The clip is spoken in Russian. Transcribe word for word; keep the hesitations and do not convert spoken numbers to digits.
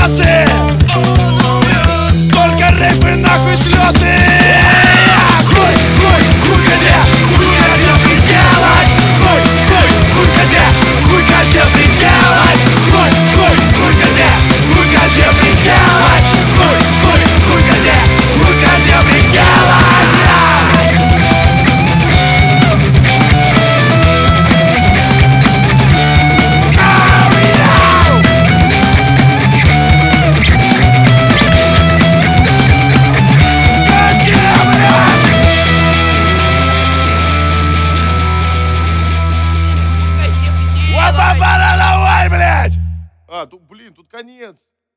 колесы. Только рэпы нахуй слезы. Хуй, хуй, хуй козе, хуй козе приделать. Хуй, хуй, хуй козе, хуй козе приделать. Хуй, хуй, хуй козе, хуй козе приделать. Хуй, хуй, хуй козе, хуй козе приделать. А, тут, блин, тут конец.